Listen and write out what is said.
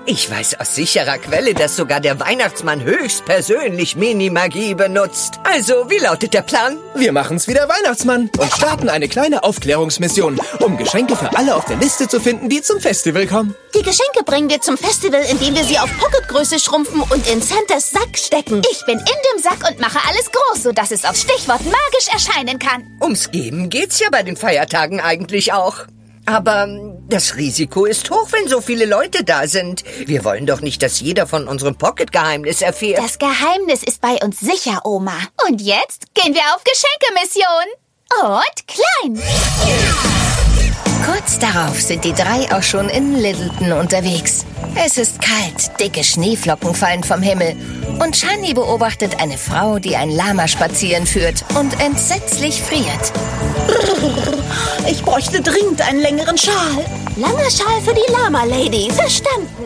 Ich weiß aus sicherer Quelle, dass sogar der Weihnachtsmann höchstpersönlich Mini-Magie benutzt. Also, wie lautet der Plan? Wir machen's wie der Weihnachtsmann und starten eine kleine Aufklärungsmission, um Geschenke für alle auf der Liste zu finden, die zum Festival kommen. Die Geschenke bringen wir zum Festival, indem wir sie auf Pocketgröße schrumpfen und in Santas Sack stecken. Ich bin in dem Sack und mache alles groß, sodass es aufs Stichwort magisch erscheinen kann. Ums Geben geht's ja bei den Feiertagen eigentlich auch. Aber das Risiko ist hoch, wenn so viele Leute da sind. Wir wollen doch nicht, dass jeder von unserem Pocket-Geheimnis erfährt. Das Geheimnis ist bei uns sicher, Oma. Und jetzt gehen wir auf Geschenkemission. Und klein. Kurz darauf sind die 3 auch schon in Littleton unterwegs. Es ist kalt, dicke Schneeflocken fallen vom Himmel. Und Shani beobachtet eine Frau, die ein Lama spazieren führt und entsetzlich friert. Ich bräuchte dringend einen längeren Schal. Langer Schal für die Lama-Lady, verstanden.